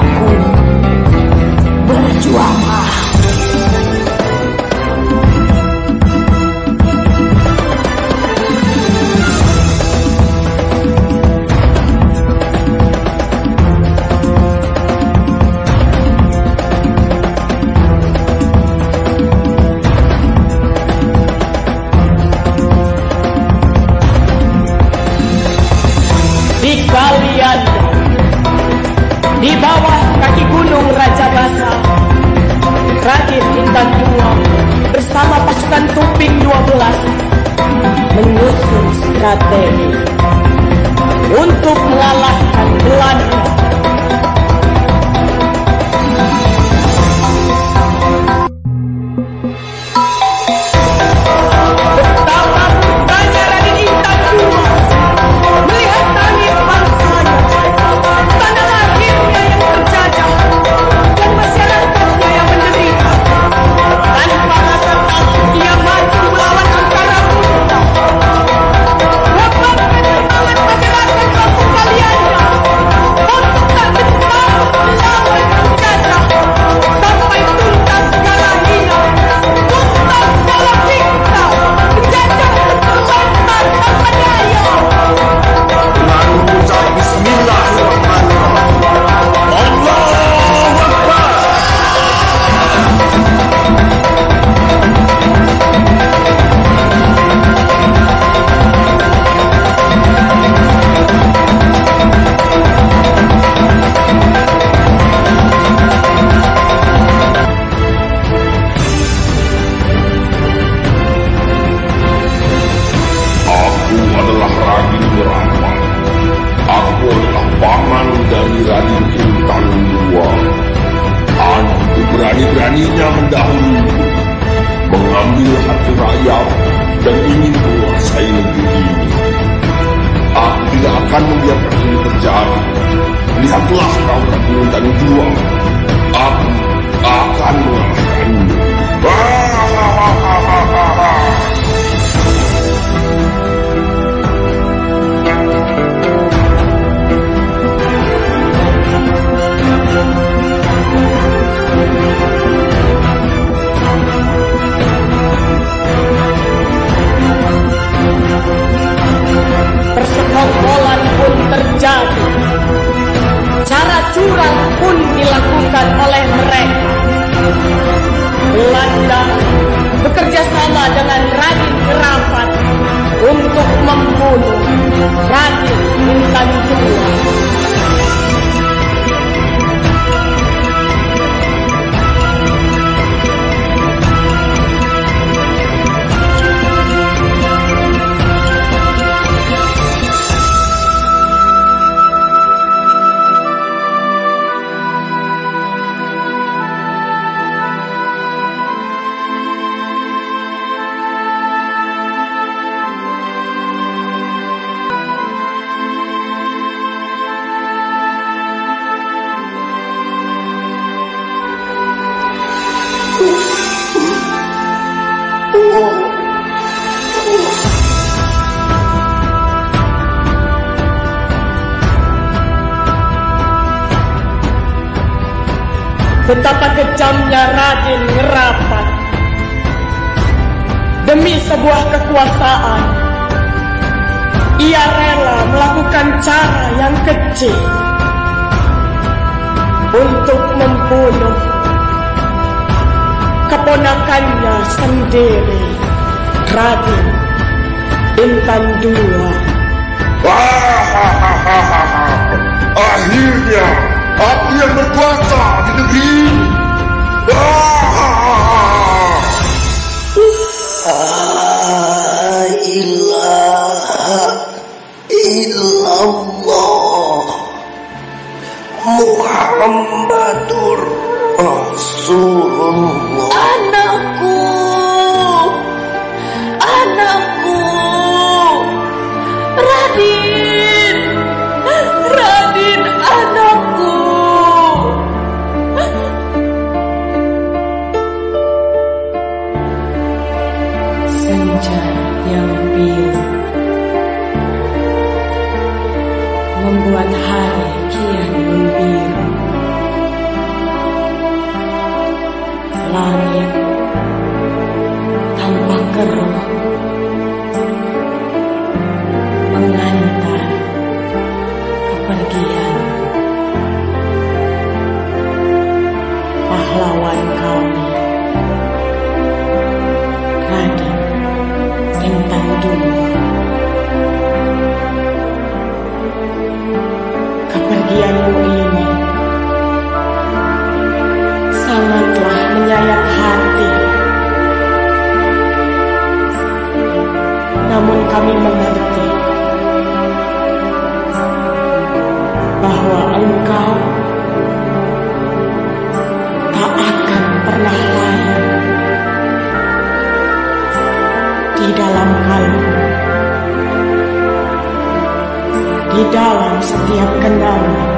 pun berjuanglah. Di bawah kaki gunung Rajabasa, Raden Intan II bersama pasukan Tuping 12 menyusun strategi untuk mengalahkan Belanda. Betapa murkanya Raden Intan II melihat tangis bangsanya, tanah airnya yang terjajah, dan masyarakatnya yang menderita. Tanpa rasa takut ia maju melawan angkara murka. Lapangkan semangat masyarakat kampung kaliannya untuk tak gentar melawan penjajah sampai tuntas segala hina. Tuntas segala siksa, penjajah terbantah tanpa daya. Dengan mengucap Bismillahirrahmanirrahim, Allahu Akbar. Aku adalah Raden Rapat. Aku adalah paman dari Raden Intan II. Aku berani-beraninya mendahului, mengambil hati rakyat dan ingin menguasai negeri ini. Aku tidak akan membiarkan ini terjadi. Lihatlah kau Raden Intan II. Aku akan mengalahkanmu. Persekongkolan pun terjadi. Cara curang pun dilakukan oleh mereka. Belanda bekerja sama dengan Raden Rapat untuk membunuh Raden Intan II. Betapa kejamnya Raden Rapat. Demi sebuah kekuasaan, ia rela melakukan cara yang kecil untuk membunuh keponakannya sendiri, Raden Intan II. Akhirnya aku yang berkuasa di negeri ini. La ilaha illallah Muhammadur Rasulullah. Anakku, anakku, Raden, Raden anakku. Senja yang biru membuat hari kian membiru. langit tanpa keruh mengantar kepergian pahlawan kami, Raden Intan Dulu. Kepergianmu ini sangatlah menyayat hati. Namun kami mengerti bahwa engkau tak akan pernah lain di dalam kalbu, di dalam setiap kenangan